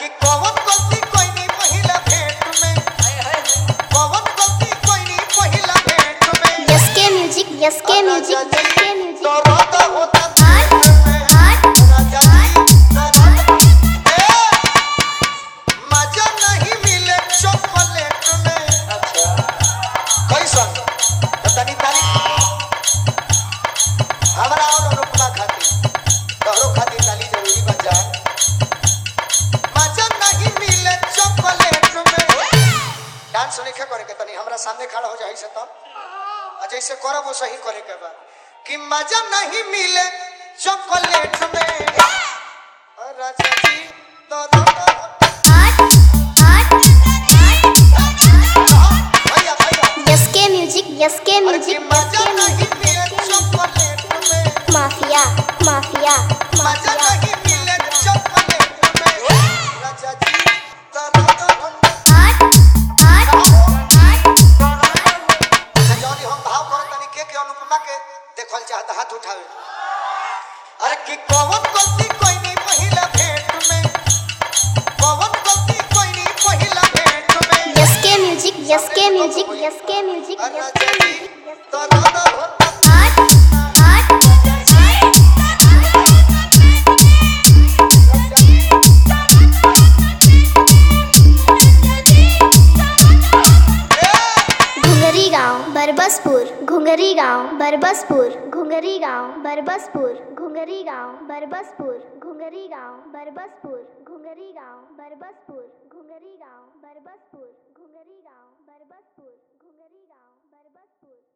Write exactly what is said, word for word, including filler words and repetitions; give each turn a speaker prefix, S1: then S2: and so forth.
S1: कि कौन गलती कोई नहीं पहिला भेंट में कौन गलती कोई नहीं पहिला भेंट में
S2: S K music S K music S K music
S1: तो रोता होता मजा नहीं मिले चॉकलेट में। अच्छा कैसन तनी ताली हमरा और रुपना खाती तोहरो खाती ताली जरूरी बजा। मजा नहीं मिले चॉकलेट में डांस नहीं करे के तनी हमरा सामने खड़ा हो जाई से तब जैसे करो वो सही करे के बा कि मजा नहीं मिले चॉकलेट में। राजा जी तो
S2: yes K music S K music
S1: मजा नहीं मिले चॉकलेट में।
S2: माफिया माफिया
S1: मजा नहीं मिले चॉकलेट में। राजा जी तो जौनी हम भाव करत तनी के के अनुपमा के देखल चाहत हाथ उठावे। अरे कि कौन गलती कोई नहीं पहिला भेंट में कौन गलती कोई नहीं पहिला भेंट में।
S2: S K music S K music S K music S
S1: Raja
S2: K
S1: G
S2: music
S1: तो दादा
S2: घुंगरी गांव बरबसपुर घुंगरी गांव बरबसपुर घुंगरी गांव बरबसपुर घुंगरी गांव बरबसपुर घुंगरी गांव बरबसपुर घुंगरी गांव बरबसपुर घुंगरी गांव बरबसपुर घुंगरी गांव बरबसपुर घुंगरी गांव बरबसपुर